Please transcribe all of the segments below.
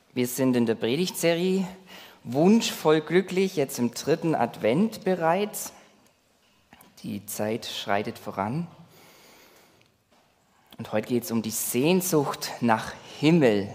Wir sind in der Predigtserie Wunsch voll glücklich, jetzt im 3. Advent bereits. Die Zeit schreitet voran. Und heute geht es um die Sehnsucht nach Himmel.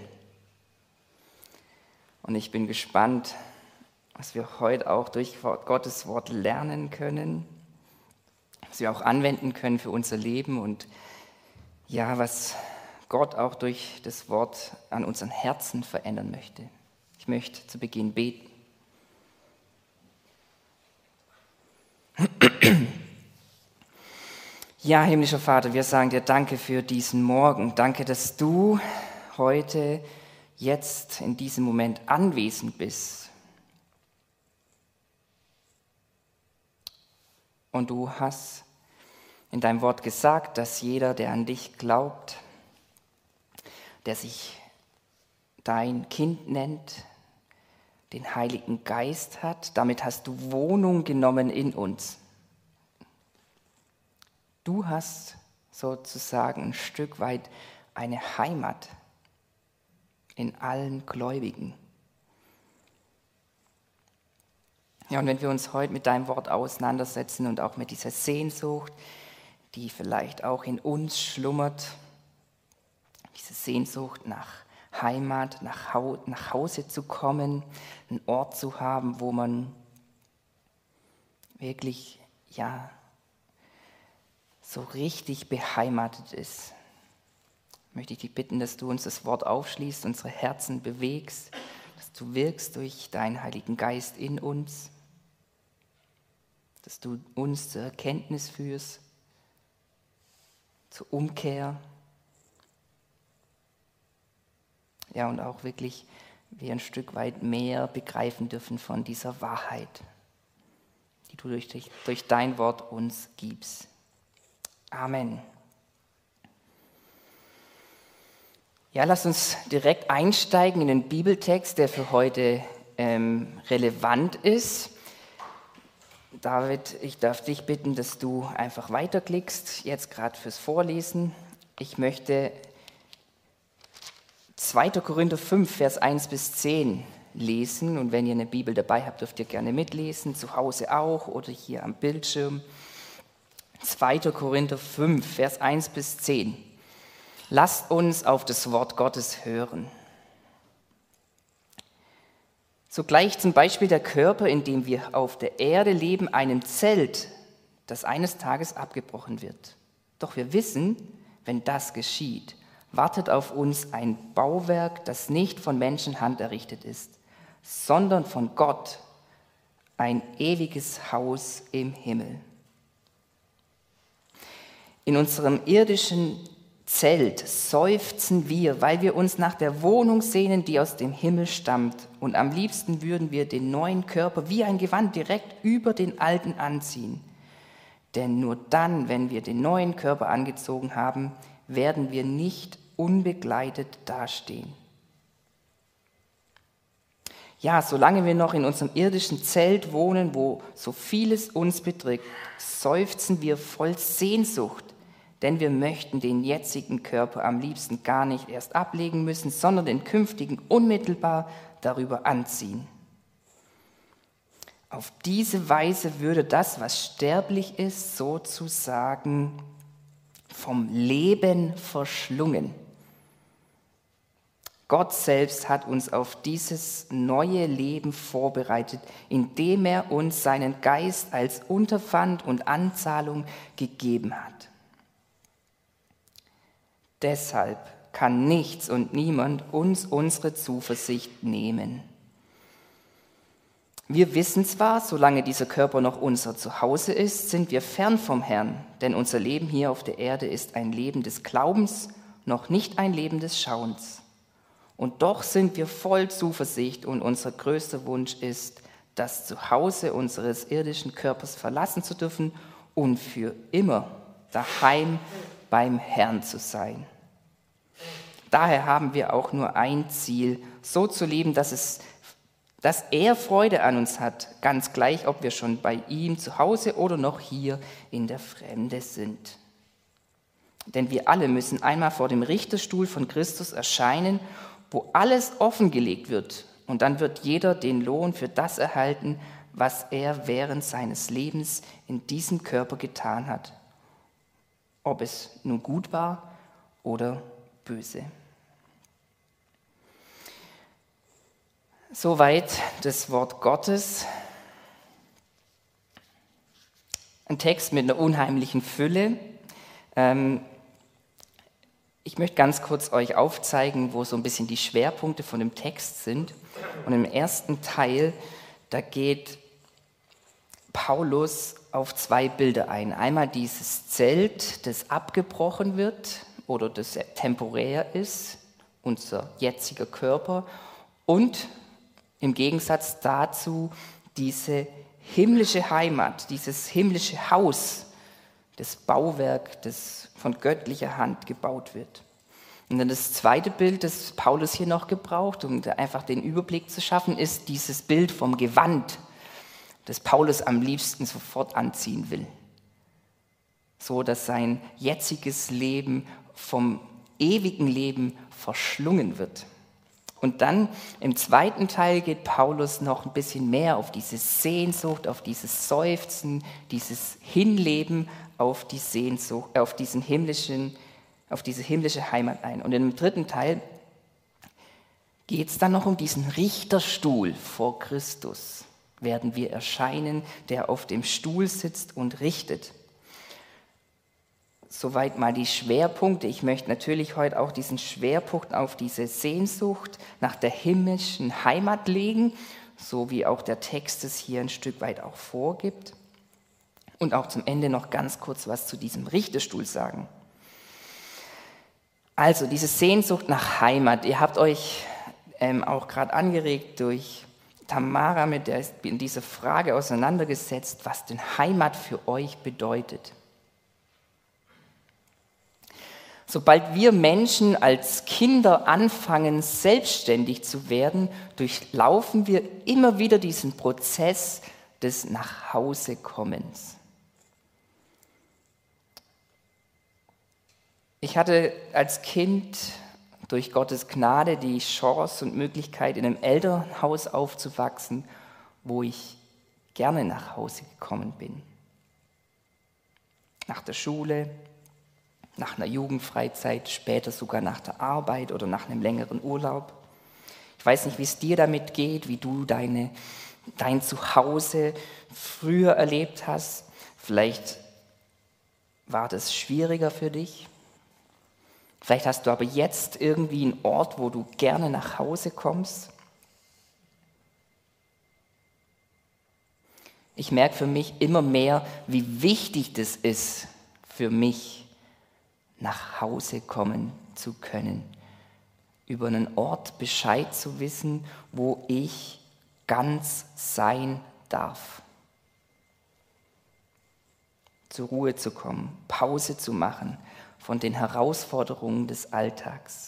Und ich bin gespannt, was wir heute auch durch Gottes Wort lernen können, was wir auch anwenden können für unser Leben und ja, was Gott auch durch das Wort an unseren Herzen verändern möchte. Ich möchte zu Beginn beten. Ja, himmlischer Vater, wir sagen dir Danke für diesen Morgen. Danke, dass du heute, jetzt, in diesem Moment anwesend bist. Und du hast in deinem Wort gesagt, dass jeder, der an dich glaubt, der sich dein Kind nennt, den Heiligen Geist hat. Damit hast du Wohnung genommen in uns. Du hast sozusagen ein Stück weit eine Heimat in allen Gläubigen. Ja, und wenn wir uns heute mit deinem Wort auseinandersetzen und auch mit dieser Sehnsucht, die vielleicht auch in uns schlummert, diese Sehnsucht nach Heimat, nach Hause zu kommen, einen Ort zu haben, wo man wirklich, ja, so richtig beheimatet ist. Möchte ich dich bitten, dass du uns das Wort aufschließt, unsere Herzen bewegst, dass du wirkst durch deinen Heiligen Geist in uns, dass du uns zur Erkenntnis führst, zur Umkehr. Ja, und auch wirklich wir ein Stück weit mehr begreifen dürfen von dieser Wahrheit, die du durch dein Wort uns gibst. Amen. Ja, lass uns direkt einsteigen in den Bibeltext, der für heute relevant ist. David, ich darf dich bitten, dass du einfach weiterklickst, jetzt gerade fürs Vorlesen. Ich möchte 2. Korinther 5, Vers 1 bis 10 lesen. Und wenn ihr eine Bibel dabei habt, dürft ihr gerne mitlesen, zu Hause auch oder hier am Bildschirm. 2. Korinther 5, Vers 1 bis 10. Lasst uns auf das Wort Gottes hören. Sogleich zum Beispiel der Körper, in dem wir auf der Erde leben, einem Zelt, das eines Tages abgebrochen wird. Doch wir wissen, wenn das geschieht, wartet auf uns ein Bauwerk, das nicht von Menschenhand errichtet ist, sondern von Gott, ein ewiges Haus im Himmel. In unserem irdischen Zelt seufzen wir, weil wir uns nach der Wohnung sehnen, die aus dem Himmel stammt. Und am liebsten würden wir den neuen Körper wie ein Gewand direkt über den alten anziehen. Denn nur dann, wenn wir den neuen Körper angezogen haben, werden wir nicht unbegleitet dastehen. Ja, solange wir noch in unserem irdischen Zelt wohnen, wo so vieles uns bedrückt, seufzen wir voll Sehnsucht, denn wir möchten den jetzigen Körper am liebsten gar nicht erst ablegen müssen, sondern den künftigen unmittelbar darüber anziehen. Auf diese Weise würde das, was sterblich ist, sozusagen vom Leben verschlungen. Gott selbst hat uns auf dieses neue Leben vorbereitet, indem er uns seinen Geist als Unterpfand und Anzahlung gegeben hat. Deshalb kann nichts und niemand uns unsere Zuversicht nehmen. Wir wissen zwar, solange dieser Körper noch unser Zuhause ist, sind wir fern vom Herrn, denn unser Leben hier auf der Erde ist ein Leben des Glaubens, noch nicht ein Leben des Schauens. Und doch sind wir voll Zuversicht und unser größter Wunsch ist, das Zuhause unseres irdischen Körpers verlassen zu dürfen und für immer daheim beim Herrn zu sein. Daher haben wir auch nur ein Ziel, so zu leben, dass er Freude an uns hat, ganz gleich, ob wir schon bei ihm zu Hause oder noch hier in der Fremde sind. Denn wir alle müssen einmal vor dem Richterstuhl von Christus erscheinen wo alles offengelegt wird. Und dann wird jeder den Lohn für das erhalten, was er während seines Lebens in diesem Körper getan hat. Ob es nun gut war oder böse. Soweit das Wort Gottes. Ein Text mit einer unheimlichen Fülle. Ich möchte ganz kurz euch aufzeigen, wo so ein bisschen die Schwerpunkte von dem Text sind. Und im ersten Teil, da geht Paulus auf 2 Bilder ein. Einmal dieses Zelt, das abgebrochen wird oder das temporär ist, unser jetziger Körper. Und im Gegensatz dazu diese himmlische Heimat, dieses himmlische Haus, das Bauwerk, das von göttlicher Hand gebaut wird. Und dann das zweite Bild, das Paulus hier noch gebraucht, um einfach den Überblick zu schaffen, ist dieses Bild vom Gewand, das Paulus am liebsten sofort anziehen will. So, dass sein jetziges Leben vom ewigen Leben verschlungen wird. Und dann im zweiten Teil geht Paulus noch ein bisschen mehr auf diese Sehnsucht, auf dieses Seufzen, dieses Hinleben auf die Sehnsucht, auf diese himmlische Heimat ein. Und im dritten Teil geht es dann noch um diesen Richterstuhl vor Christus. Werden wir erscheinen, der auf dem Stuhl sitzt und richtet. Soweit mal die Schwerpunkte. Ich möchte natürlich heute auch diesen Schwerpunkt auf diese Sehnsucht nach der himmlischen Heimat legen, so wie auch der Text es hier ein Stück weit auch vorgibt. Und auch zum Ende noch ganz kurz was zu diesem Richterstuhl sagen. Also diese Sehnsucht nach Heimat. Ihr habt euch auch gerade angeregt durch Tamara mit dieser Frage auseinandergesetzt, was denn Heimat für euch bedeutet. Sobald wir Menschen als Kinder anfangen, selbstständig zu werden, durchlaufen wir immer wieder diesen Prozess des Nachhausekommens. Ich hatte als Kind durch Gottes Gnade die Chance und Möglichkeit, in einem Elternhaus aufzuwachsen, wo ich gerne nach Hause gekommen bin. Nach der Schule, nach einer Jugendfreizeit, später sogar nach der Arbeit oder nach einem längeren Urlaub. Ich weiß nicht, wie es dir damit geht, wie du dein Zuhause früher erlebt hast. Vielleicht war das schwieriger für dich. Vielleicht hast du aber jetzt irgendwie einen Ort, wo du gerne nach Hause kommst. Ich merke für mich immer mehr, wie wichtig das ist für mich, nach Hause kommen zu können. Über einen Ort Bescheid zu wissen, wo ich ganz sein darf. Zur Ruhe zu kommen, Pause zu machen von den Herausforderungen des Alltags.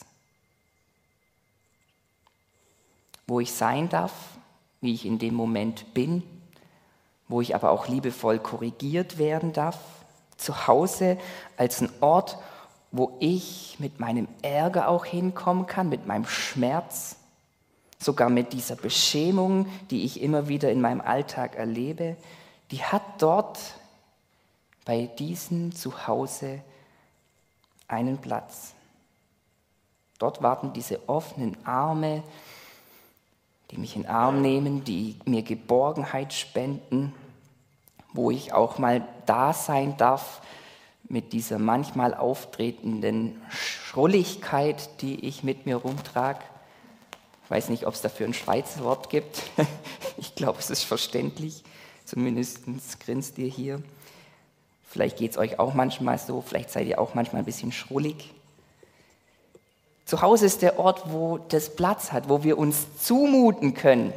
Wo ich sein darf, wie ich in dem Moment bin, wo ich aber auch liebevoll korrigiert werden darf. Zu Hause als ein Ort, wo ich mit meinem Ärger auch hinkommen kann, mit meinem Schmerz, sogar mit dieser Beschämung, die ich immer wieder in meinem Alltag erlebe, die hat dort bei diesem Zuhause einen Platz. Dort warten diese offenen Arme, die mich in den Arm nehmen, die mir Geborgenheit spenden, wo ich auch mal da sein darf mit dieser manchmal auftretenden Schrulligkeit, die ich mit mir rumtrage. Ich weiß nicht, ob es dafür ein Schweizer Wort gibt. Ich glaube, es ist verständlich. Zumindest grinst ihr hier. Vielleicht geht es euch auch manchmal so, vielleicht seid ihr auch manchmal ein bisschen schrullig. Zu Hause ist der Ort, wo das Platz hat, wo wir uns zumuten können.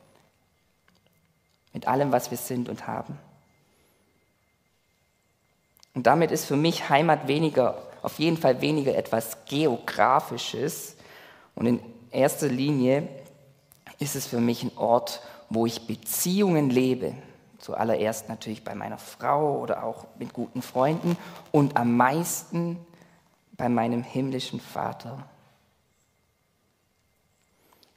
Mit allem, was wir sind und haben. Und damit ist für mich Heimat auf jeden Fall weniger etwas Geografisches. Und in erster Linie ist es für mich ein Ort, wo ich Beziehungen lebe. Zuallererst natürlich bei meiner Frau oder auch mit guten Freunden und am meisten bei meinem himmlischen Vater.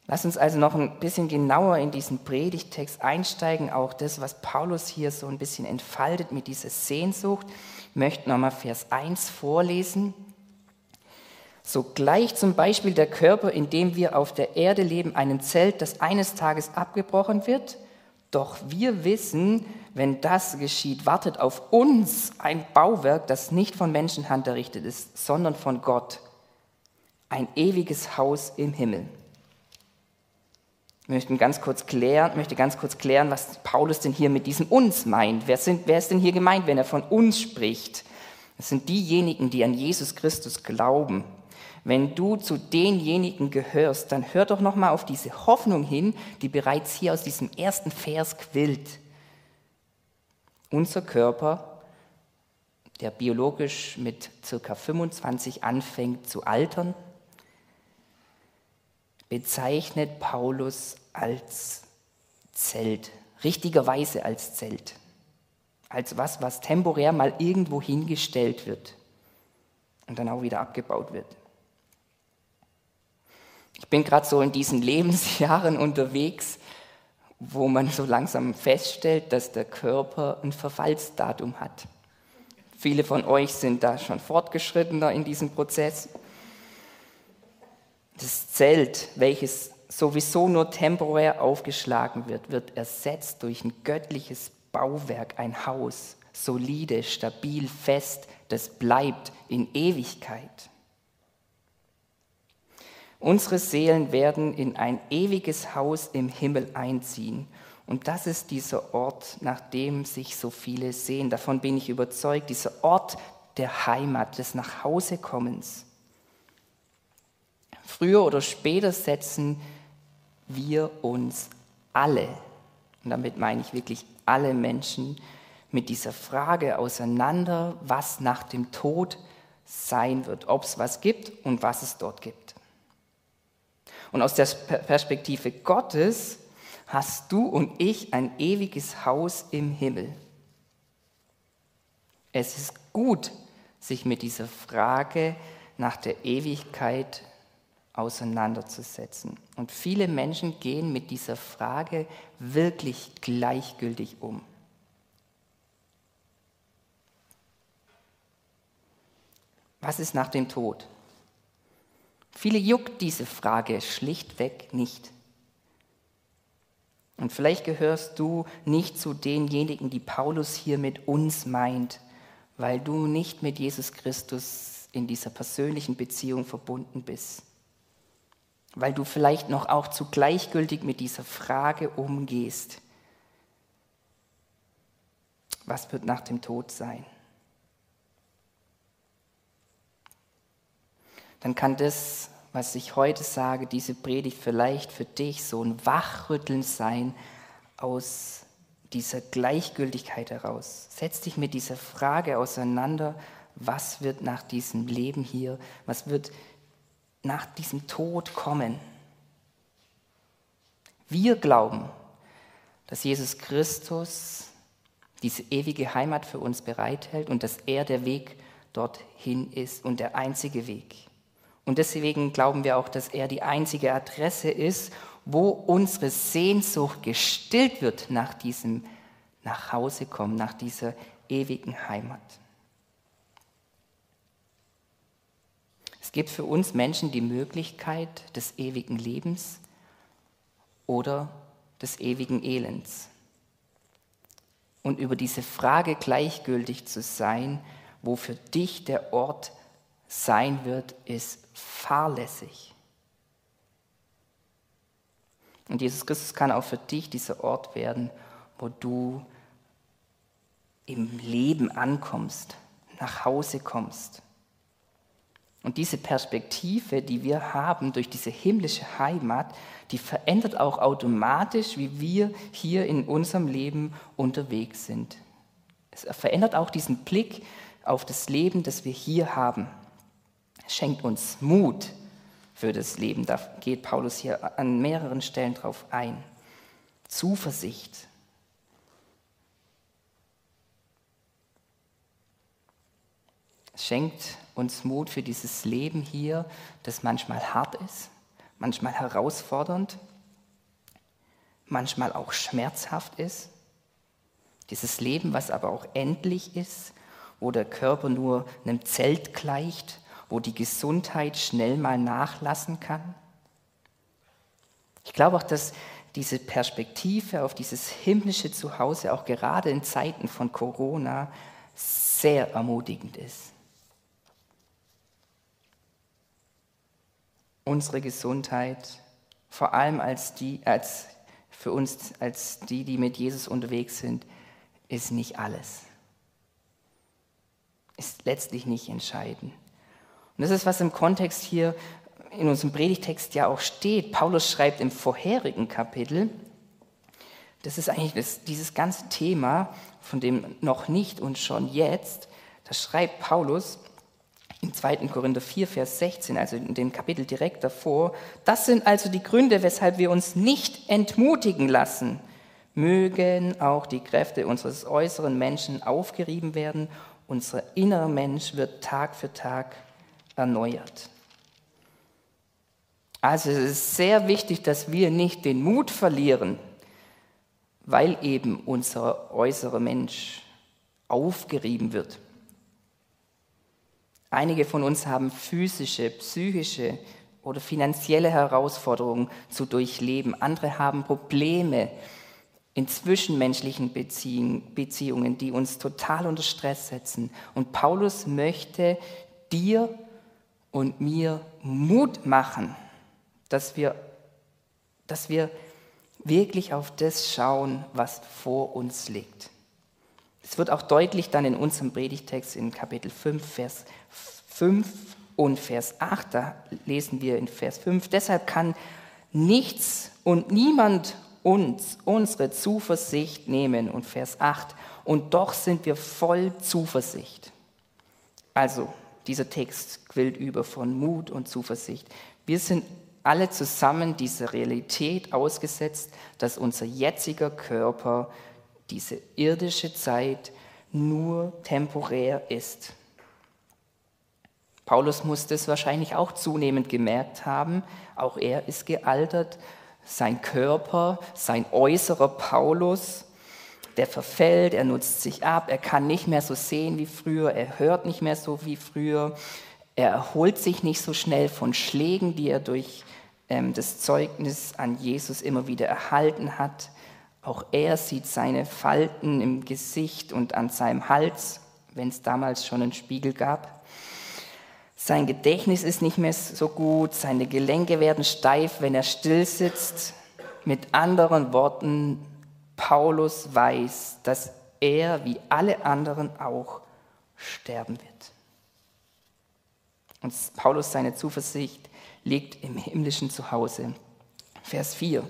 Lass uns also noch ein bisschen genauer in diesen Predigttext einsteigen, auch das, was Paulus hier so ein bisschen entfaltet mit dieser Sehnsucht. Ich möchte nochmal Vers 1 vorlesen. So gleich zum Beispiel der Körper, in dem wir auf der Erde leben, einem Zelt, das eines Tages abgebrochen wird. Doch wir wissen, wenn das geschieht, wartet auf uns ein Bauwerk, das nicht von Menschenhand errichtet ist, sondern von Gott. Ein ewiges Haus im Himmel. Ich möchte ganz kurz klären, was Paulus denn hier mit diesem uns meint. Wer ist denn hier gemeint, wenn er von uns spricht? Das sind diejenigen, die an Jesus Christus glauben. Wenn du zu denjenigen gehörst, dann hör doch nochmal auf diese Hoffnung hin, die bereits hier aus diesem ersten Vers quillt. Unser Körper, der biologisch mit ca. 25 anfängt zu altern, bezeichnet Paulus als Zelt, richtigerweise als Zelt, als was temporär mal irgendwo hingestellt wird und dann auch wieder abgebaut wird. Ich bin gerade so in diesen Lebensjahren unterwegs, wo man so langsam feststellt, dass der Körper ein Verfallsdatum hat. Viele von euch sind da schon fortgeschrittener in diesem Prozess. Das Zelt, welches sowieso nur temporär aufgeschlagen wird, wird ersetzt durch ein göttliches Bauwerk, ein Haus, solide, stabil, fest, das bleibt in Ewigkeit. Unsere Seelen werden in ein ewiges Haus im Himmel einziehen. Und das ist dieser Ort, nach dem sich so viele sehen. Davon bin ich überzeugt, dieser Ort der Heimat, des Nachhausekommens. Früher oder später setzen wir uns alle, und damit meine ich wirklich alle Menschen, mit dieser Frage auseinander, was nach dem Tod sein wird, ob es was gibt und was es dort gibt. Und aus der Perspektive Gottes hast du und ich ein ewiges Haus im Himmel. Es ist gut, sich mit dieser Frage nach der Ewigkeit auseinanderzusetzen. Und viele Menschen gehen mit dieser Frage wirklich gleichgültig um. Was ist nach dem Tod? Viele juckt diese Frage schlichtweg nicht. Und vielleicht gehörst du nicht zu denjenigen, die Paulus hier mit uns meint, weil du nicht mit Jesus Christus in dieser persönlichen Beziehung verbunden bist. Weil du vielleicht noch auch zu gleichgültig mit dieser Frage umgehst. Was wird nach dem Tod sein? Dann kann das, was ich heute sage, diese Predigt vielleicht für dich so ein Wachrütteln sein aus dieser Gleichgültigkeit heraus. Setz dich mit dieser Frage auseinander, was wird nach diesem Leben hier, was wird nach diesem Tod kommen. Wir glauben, dass Jesus Christus diese ewige Heimat für uns bereithält und dass er der Weg dorthin ist und der einzige Weg. Und deswegen glauben wir auch, dass er die einzige Adresse ist, wo unsere Sehnsucht gestillt wird nach diesem Nachhausekommen, nach dieser ewigen Heimat. Es gibt für uns Menschen die Möglichkeit des ewigen Lebens oder des ewigen Elends. Und über diese Frage gleichgültig zu sein, wo für dich der Ort sein wird, ist fahrlässig. Und Jesus Christus kann auch für dich dieser Ort werden, wo du im Leben ankommst, nach Hause kommst. Und diese Perspektive, die wir haben durch diese himmlische Heimat, die verändert auch automatisch, wie wir hier in unserem Leben unterwegs sind. Es verändert auch diesen Blick auf das Leben, das wir hier haben. Es schenkt uns Mut für das Leben. Da geht Paulus hier an mehreren Stellen drauf ein. Zuversicht. Es schenkt uns Mut für dieses Leben hier, das manchmal hart ist, manchmal herausfordernd, manchmal auch schmerzhaft ist. Dieses Leben, was aber auch endlich ist, wo der Körper nur einem Zelt gleicht, wo die Gesundheit schnell mal nachlassen kann. Ich glaube auch, dass diese Perspektive auf dieses himmlische Zuhause auch gerade in Zeiten von Corona sehr ermutigend ist. Unsere Gesundheit, vor allem für uns als die mit Jesus unterwegs sind, ist nicht alles. Ist letztlich nicht entscheidend. Und das ist, was im Kontext hier in unserem Predigtext ja auch steht. Paulus schreibt im vorherigen Kapitel, das ist eigentlich dieses ganze Thema von dem noch nicht und schon jetzt, da schreibt Paulus in 2. Korinther 4, Vers 16, also in dem Kapitel direkt davor, das sind also die Gründe, weshalb wir uns nicht entmutigen lassen. Mögen auch die Kräfte unseres äußeren Menschen aufgerieben werden, unser innerer Mensch wird Tag für Tag erneuert. Also es ist sehr wichtig, dass wir nicht den Mut verlieren, weil eben unser äußerer Mensch aufgerieben wird. Einige von uns haben physische, psychische oder finanzielle Herausforderungen zu durchleben. Andere haben Probleme in zwischenmenschlichen Beziehungen, die uns total unter Stress setzen. Und Paulus möchte dir und mir Mut machen, dass wir wirklich auf das schauen, was vor uns liegt. Es wird auch deutlich dann in unserem Predigtext in Kapitel 5, Vers 5 und Vers 8, da lesen wir in Vers 5, deshalb kann nichts und niemand uns unsere Zuversicht nehmen. Und Vers 8, und doch sind wir voll Zuversicht. Also, dieser Text quillt über von Mut und Zuversicht. Wir sind alle zusammen dieser Realität ausgesetzt, dass unser jetziger Körper, diese irdische Zeit, nur temporär ist. Paulus muss das wahrscheinlich auch zunehmend gemerkt haben. Auch er ist gealtert. Sein Körper, sein äußerer Paulus, der verfällt, er nutzt sich ab, er kann nicht mehr so sehen wie früher, er hört nicht mehr so wie früher, er erholt sich nicht so schnell von Schlägen, die er durch das Zeugnis an Jesus immer wieder erhalten hat. Auch er sieht seine Falten im Gesicht und an seinem Hals, wenn es damals schon einen Spiegel gab. Sein Gedächtnis ist nicht mehr so gut, seine Gelenke werden steif, wenn er still sitzt. Mit anderen Worten, Paulus weiß, dass er wie alle anderen auch sterben wird. Und Paulus, seine Zuversicht liegt im himmlischen Zuhause. Vers 4.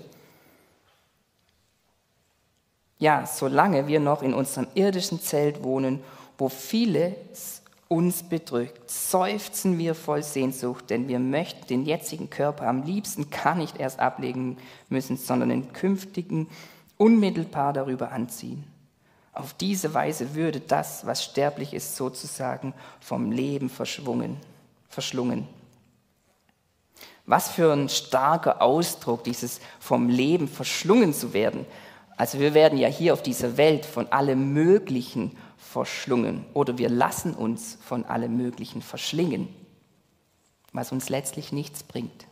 Ja, solange wir noch in unserem irdischen Zelt wohnen, wo vieles uns bedrückt, seufzen wir voll Sehnsucht, denn wir möchten den jetzigen Körper am liebsten gar nicht erst ablegen müssen, sondern den künftigen unmittelbar darüber anziehen. Auf diese Weise würde das, was sterblich ist, sozusagen vom Leben verschlungen. Was für ein starker Ausdruck, dieses vom Leben verschlungen zu werden. Also wir werden ja hier auf dieser Welt von allem Möglichen verschlungen oder wir lassen uns von allem Möglichen verschlingen, was uns letztlich nichts bringt.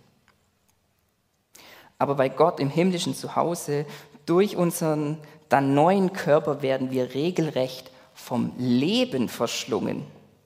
Aber bei Gott im himmlischen Zuhause, durch unseren dann neuen Körper werden wir regelrecht vom Leben verschlungen.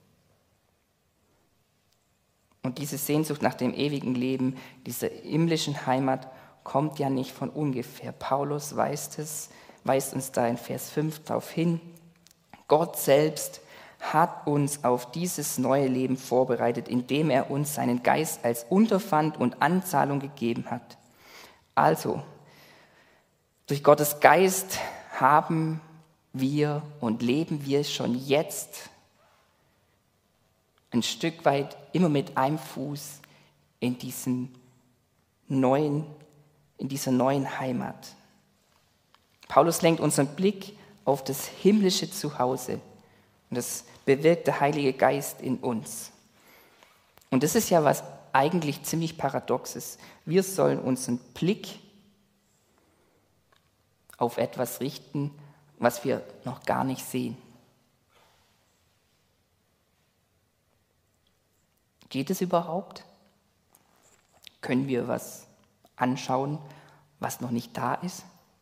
Und diese Sehnsucht nach dem ewigen Leben, dieser himmlischen Heimat, kommt ja nicht von ungefähr. Paulus weist uns da in Vers 5 darauf hin. Gott selbst hat uns auf dieses neue Leben vorbereitet, indem er uns seinen Geist als Unterpfand und Anzahlung gegeben hat. Also, durch Gottes Geist haben wir und leben wir schon jetzt ein Stück weit immer mit einem Fuß in dieser neuen Heimat. Paulus lenkt unseren Blick auf das himmlische Zuhause und das bewirkt der Heilige Geist in uns. Und das ist ja was eigentlich ziemlich paradox ist. Wir sollen unseren Blick auf etwas richten, was wir noch gar nicht sehen. Geht es überhaupt? Können wir was anschauen, was noch nicht da ist?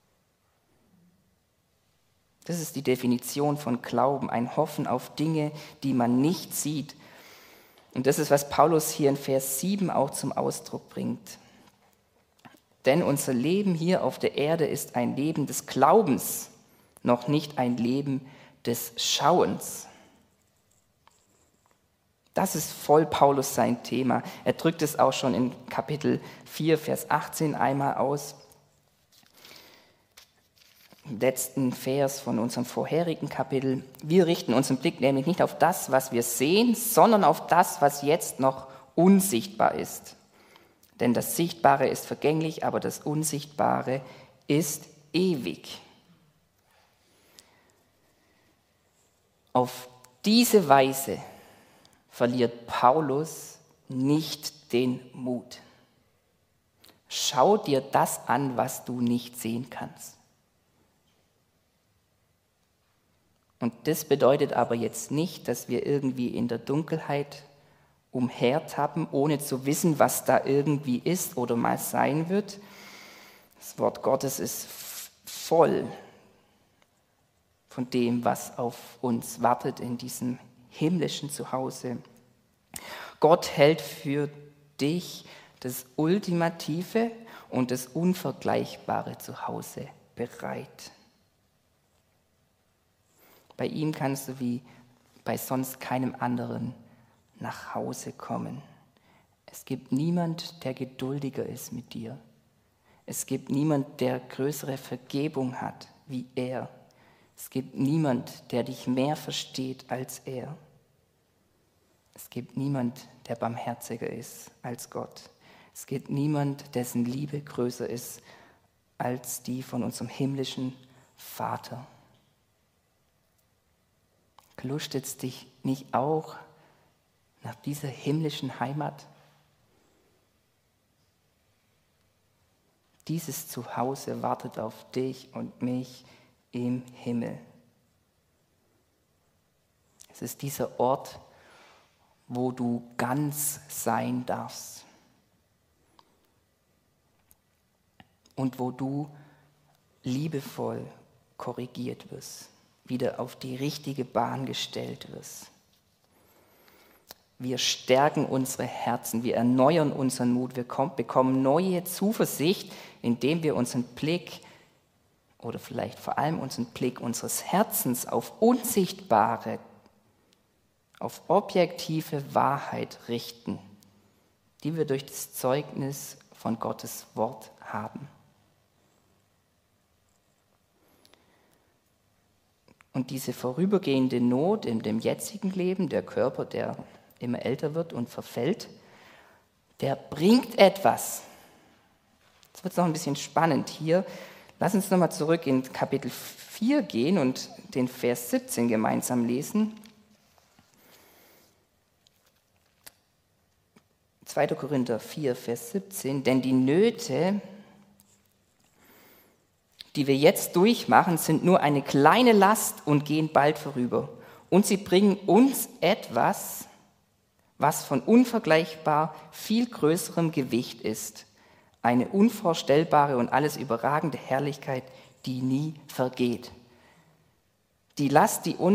Das ist die Definition von Glauben, ein Hoffen auf Dinge, die man nicht sieht. Und das ist, was Paulus hier in Vers 7 auch zum Ausdruck bringt. Denn unser Leben hier auf der Erde ist ein Leben des Glaubens, noch nicht ein Leben des Schauens. Das ist voll Paulus sein Thema. Er drückt es auch schon in Kapitel 4, Vers 18 einmal aus. Im letzten Vers von unserem vorherigen Kapitel. Wir richten unseren Blick nämlich nicht auf das, was wir sehen, sondern auf das, was jetzt noch unsichtbar ist. Denn das Sichtbare ist vergänglich, aber das Unsichtbare ist ewig. Auf diese Weise verliert Paulus nicht den Mut. Schau dir das an, was du nicht sehen kannst. Und das bedeutet aber jetzt nicht, dass wir irgendwie in der Dunkelheit umhertappen, ohne zu wissen, was da irgendwie ist oder mal sein wird. Das Wort Gottes ist voll von dem, was auf uns wartet in diesem himmlischen Zuhause. Gott hält für dich das ultimative und das unvergleichbare Zuhause bereit. Bei ihm kannst du wie bei sonst keinem anderen nach Hause kommen. Es gibt niemand, der geduldiger ist mit dir. Es gibt niemand, der größere Vergebung hat wie er. Es gibt niemand, der dich mehr versteht als er. Es gibt niemand, der barmherziger ist als Gott. Es gibt niemand, dessen Liebe größer ist als die von unserem himmlischen Vater. Lustet es dich nicht auch nach dieser himmlischen Heimat? Dieses Zuhause wartet auf dich und mich im Himmel. Es ist dieser Ort, wo du ganz sein darfst und wo du liebevoll korrigiert wirst, wieder auf die richtige Bahn gestellt wirst. Wir stärken unsere Herzen, wir erneuern unseren Mut, wir bekommen neue Zuversicht, indem wir unseren Blick oder vielleicht vor allem unseren Blick unseres Herzens auf unsichtbare, auf objektive Wahrheit richten, die wir durch das Zeugnis von Gottes Wort haben. Und diese vorübergehende Not in dem jetzigen Leben, der Körper, der immer älter wird und verfällt, der bringt etwas. Jetzt wird es noch ein bisschen spannend hier. Lass uns nochmal zurück in Kapitel 4 gehen und den Vers 17 gemeinsam lesen. 2. Korinther 4, Vers 17. Denn die Nöte, die wir jetzt durchmachen, sind nur eine kleine Last und gehen bald vorüber. Und sie bringen uns etwas, was von unvergleichbar viel größerem Gewicht ist. Eine unvorstellbare und alles überragende Herrlichkeit, die nie vergeht. Die Last, die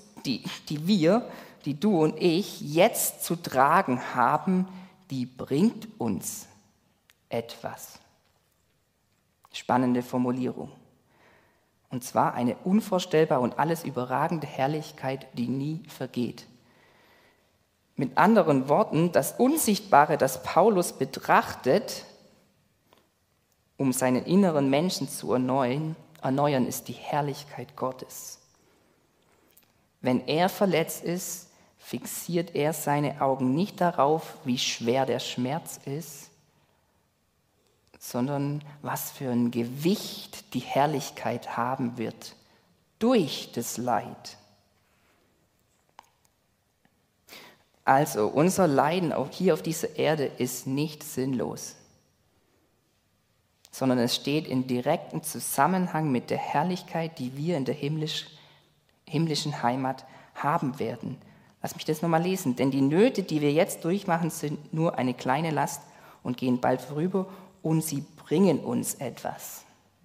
du und ich jetzt zu tragen haben, die bringt uns etwas. Spannende Formulierung. Und zwar eine unvorstellbare und alles überragende Herrlichkeit, die nie vergeht. Mit anderen Worten, das Unsichtbare, das Paulus betrachtet, um seinen inneren Menschen zu erneuern, ist die Herrlichkeit Gottes. Wenn er verletzt ist, fixiert er seine Augen nicht darauf, wie schwer der Schmerz ist, sondern was für ein Gewicht die Herrlichkeit haben wird durch das Leid. Also unser Leiden auch hier auf dieser Erde ist nicht sinnlos, sondern es steht in direktem Zusammenhang mit der Herrlichkeit, die wir in der himmlischen Heimat haben werden. Lass mich das nochmal lesen. Denn die Nöte, die wir jetzt durchmachen, sind nur eine kleine Last und gehen bald vorüber und sie bringen uns etwas.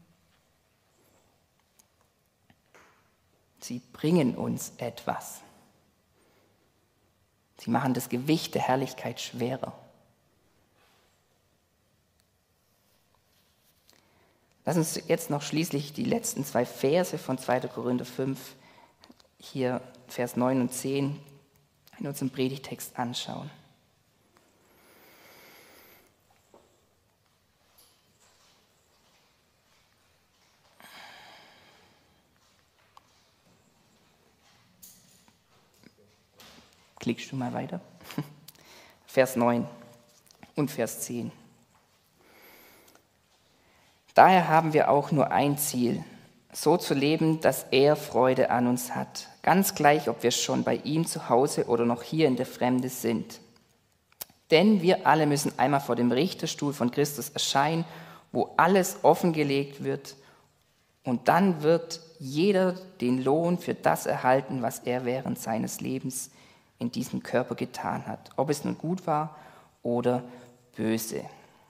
Sie bringen uns etwas. Sie machen das Gewicht der Herrlichkeit schwerer. Lass uns jetzt noch schließlich die letzten 2 Verse von 2. Korinther 5, hier Vers 9 und 10, in unserem Predigtext anschauen. Klickst du mal weiter? Vers 9 und Vers 10. Daher haben wir auch nur ein Ziel, so zu leben, dass er Freude an uns hat, ganz gleich, ob wir schon bei ihm zu Hause oder noch hier in der Fremde sind. Denn wir alle müssen einmal vor dem Richterstuhl von Christus erscheinen, wo alles offengelegt wird, und dann wird jeder den Lohn für das erhalten, was er während seines Lebens in diesem Körper getan hat, ob es nun gut war oder böse.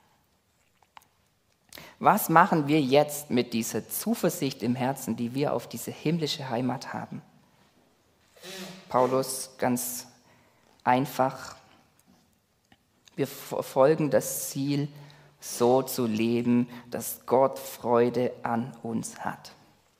Was machen wir jetzt mit dieser Zuversicht im Herzen, die wir auf diese himmlische Heimat haben? Paulus, ganz einfach, wir verfolgen das Ziel, so zu leben, dass Gott Freude an uns hat.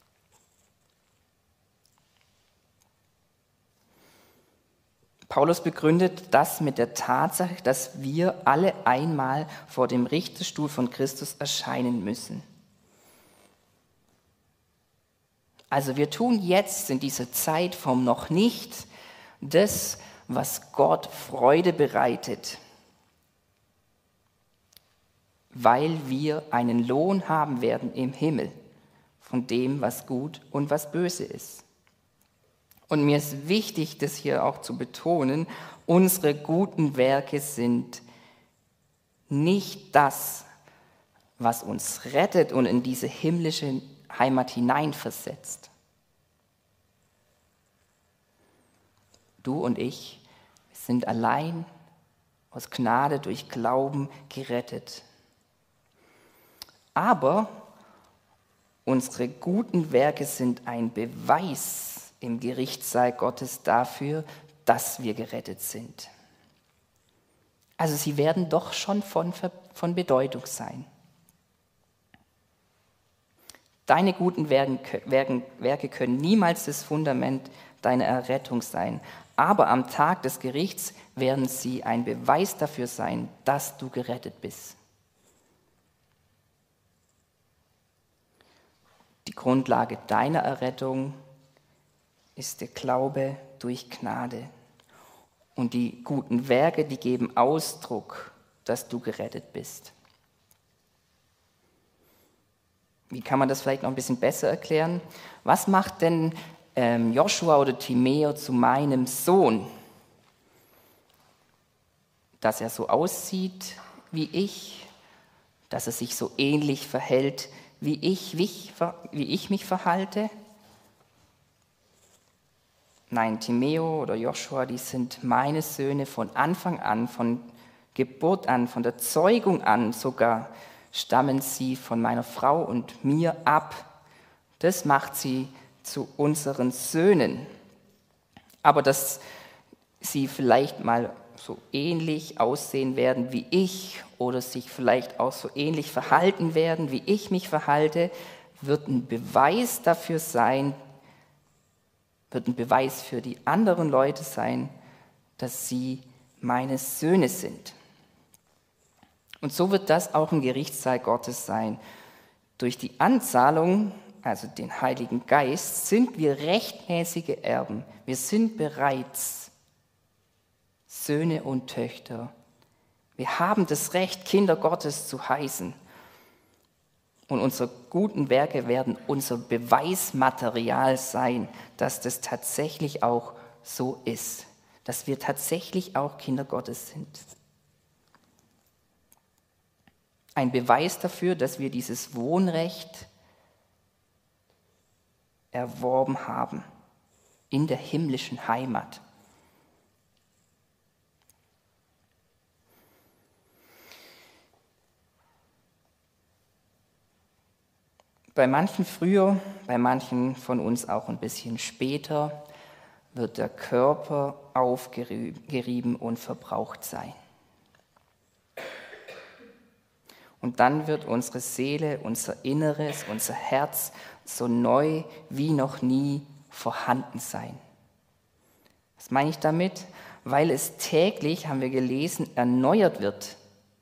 Paulus begründet das mit der Tatsache, dass wir alle einmal vor dem Richterstuhl von Christus erscheinen müssen. Also wir tun jetzt in dieser Zeit vom noch nicht das, was Gott Freude bereitet, weil wir einen Lohn haben werden im Himmel von dem, was gut und was böse ist. Und mir ist wichtig, das hier auch zu betonen, unsere guten Werke sind nicht das, was uns rettet und in diese himmlische Heimat hineinversetzt. Du und ich sind allein aus Gnade durch Glauben gerettet. Aber unsere guten Werke sind ein Beweis im Gerichtssaal Gottes dafür, dass wir gerettet sind. Also sie werden doch schon von Bedeutung sein. Deine guten Werke können niemals das Fundament deiner Errettung sein, aber am Tag des Gerichts werden sie ein Beweis dafür sein, dass du gerettet bist. Die Grundlage deiner Errettung ist der Glaube durch Gnade. Und die guten Werke, die geben Ausdruck, dass du gerettet bist. Wie kann man das vielleicht noch ein bisschen besser erklären? Was macht denn Joshua oder Timeo zu meinem Sohn? Dass er so aussieht wie ich, dass er sich so ähnlich verhält, wie ich mich verhalte? Nein, Timeo oder Joshua, die sind meine Söhne von Anfang an, von Geburt an, von der Zeugung an sogar stammen sie von meiner Frau und mir ab. Das macht sie zu unseren Söhnen. Aber dass sie vielleicht mal so ähnlich aussehen werden wie ich oder sich vielleicht auch so ähnlich verhalten werden, wie ich mich verhalte, wird ein Beweis dafür sein, wird ein Beweis für die anderen Leute sein, dass sie meine Söhne sind. Und so wird das auch im Gerichtssaal Gottes sein. Durch die Anzahlung, also den Heiligen Geist, sind wir rechtmäßige Erben. Wir sind bereits Söhne und Töchter. Wir haben das Recht, Kinder Gottes zu heißen. Und unsere guten Werke werden unser Beweismaterial sein, dass das tatsächlich auch so ist. dass wir tatsächlich auch Kinder Gottes sind. Ein Beweis dafür, dass wir dieses Wohnrecht erworben haben in der himmlischen Heimat. Bei manchen früher, bei manchen von uns auch ein bisschen später, wird der Körper aufgerieben und verbraucht sein. Und dann wird unsere Seele, unser Inneres, unser Herz so neu wie noch nie vorhanden sein. Was meine ich damit? Weil es täglich, haben wir gelesen, erneuert wird.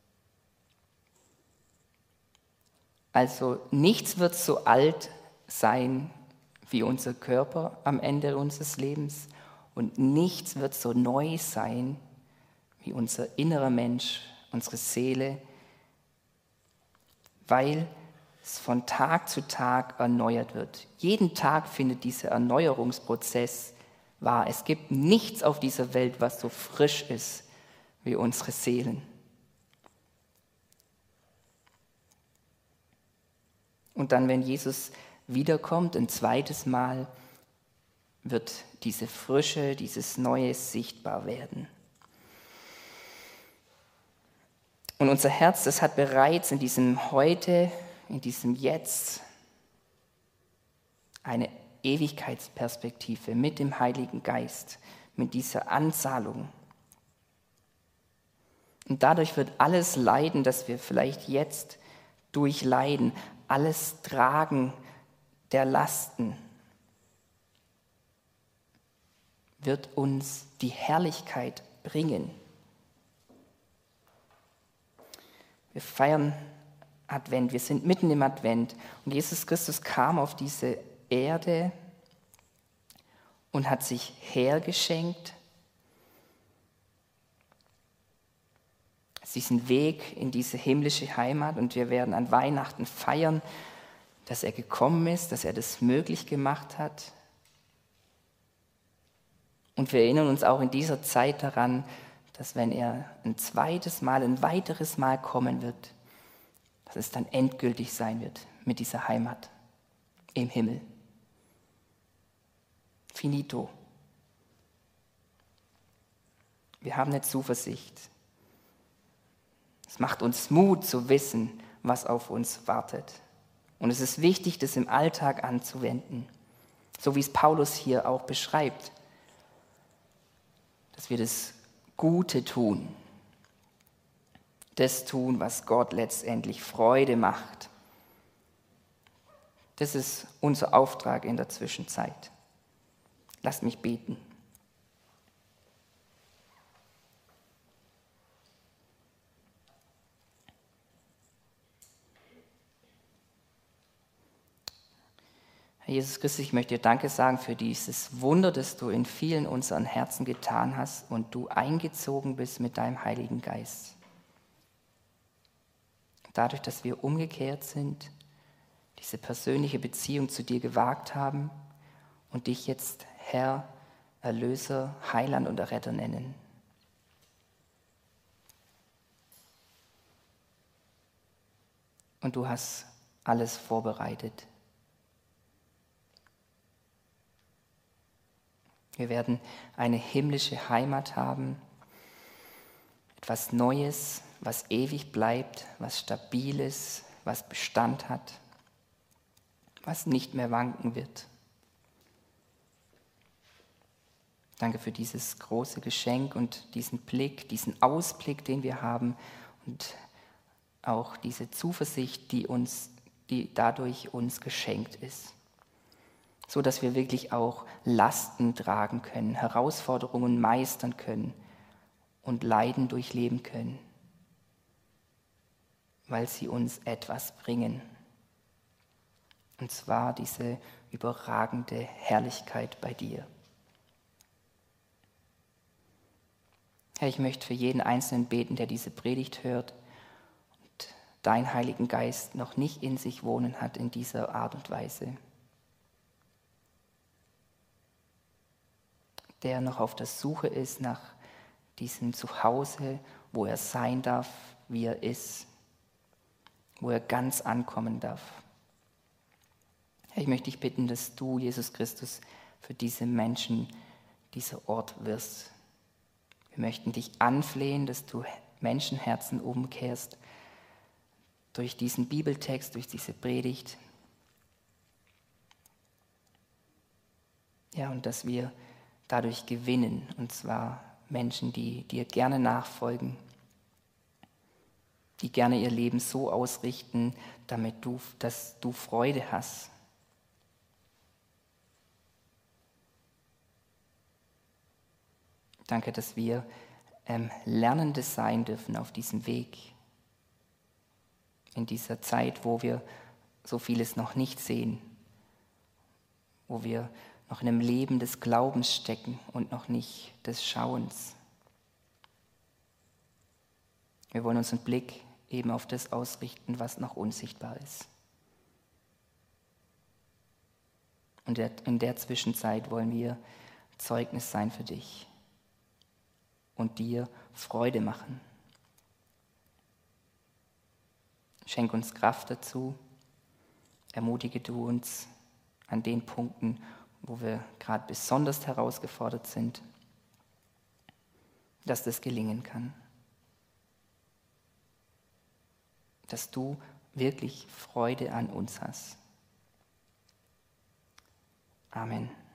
Also nichts wird so alt sein wie unser Körper am Ende unseres Lebens und nichts wird so neu sein wie unser innerer Mensch, unsere Seele, weil es von Tag zu Tag erneuert wird. Jeden Tag findet dieser Erneuerungsprozess wahr. Es gibt nichts auf dieser Welt, was so frisch ist wie unsere Seelen. Und dann, wenn Jesus wiederkommt, ein zweites Mal, wird diese Frische, dieses Neue sichtbar werden. Und unser Herz, das hat bereits in diesem Heute, in diesem Jetzt eine Ewigkeitsperspektive mit dem Heiligen Geist, mit dieser Anzahlung. Und dadurch wird alles Leiden, das wir vielleicht jetzt durchleiden, alles Tragen der Lasten, wird uns die Herrlichkeit bringen. Wir feiern Advent, wir sind mitten im Advent und Jesus Christus kam auf diese Erde und hat sich hergeschenkt, diesen Weg in diese himmlische Heimat und wir werden an Weihnachten feiern, dass er gekommen ist, dass er das möglich gemacht hat. Und wir erinnern uns auch in dieser Zeit daran, dass wenn er ein zweites Mal, ein weiteres Mal kommen wird, dass es dann endgültig sein wird mit dieser Heimat im Himmel. Finito. Wir haben eine Zuversicht. Es macht uns Mut zu wissen, was auf uns wartet. Und es ist wichtig, das im Alltag anzuwenden, so wie es Paulus hier auch beschreibt, dass wir das Gute tun, das tun, was Gott letztendlich Freude macht. Das ist unser Auftrag in der Zwischenzeit. Lasst mich beten. Herr Jesus Christus, ich möchte dir Danke sagen für dieses Wunder, das du in vielen unseren Herzen getan hast und du eingezogen bist mit deinem Heiligen Geist. Dadurch, dass wir umgekehrt sind, diese persönliche Beziehung zu dir gewagt haben und dich jetzt Herr, Erlöser, Heiland und Erretter nennen. Und du hast alles vorbereitet. Wir werden eine himmlische Heimat haben, etwas Neues, was ewig bleibt, was stabil ist, was Bestand hat, was nicht mehr wanken wird. Danke für dieses große Geschenk und diesen Blick, diesen Ausblick, den wir haben und auch diese Zuversicht, die dadurch uns geschenkt ist. So dass wir wirklich auch Lasten tragen können, Herausforderungen meistern können und Leiden durchleben können, weil sie uns etwas bringen. Und zwar diese überragende Herrlichkeit bei dir. Herr, ich möchte für jeden Einzelnen beten, der diese Predigt hört und deinen Heiligen Geist noch nicht in sich wohnen hat in dieser Art und Weise. der noch auf der Suche ist nach diesem Zuhause, wo er sein darf, wie er ist, wo er ganz ankommen darf. Ich möchte dich bitten, dass du, Jesus Christus, für diese Menschen dieser Ort wirst. Wir möchten dich anflehen, dass du Menschenherzen umkehrst durch diesen Bibeltext, durch diese Predigt. Ja, und dass wir dadurch gewinnen, und zwar Menschen, die dir gerne nachfolgen, die gerne ihr Leben so ausrichten, dass du Freude hast. Danke, dass wir Lernende sein dürfen auf diesem Weg. In dieser Zeit, wo wir so vieles noch nicht sehen, wo wir noch in einem Leben des Glaubens stecken und noch nicht des Schauens. Wir wollen unseren Blick eben auf das ausrichten, was noch unsichtbar ist. Und in der Zwischenzeit wollen wir Zeugnis sein für dich und dir Freude machen. Schenk uns Kraft dazu, ermutige du uns an den Punkten, wo wir gerade besonders herausgefordert sind, dass das gelingen kann. Dass du wirklich Freude an uns hast. Amen.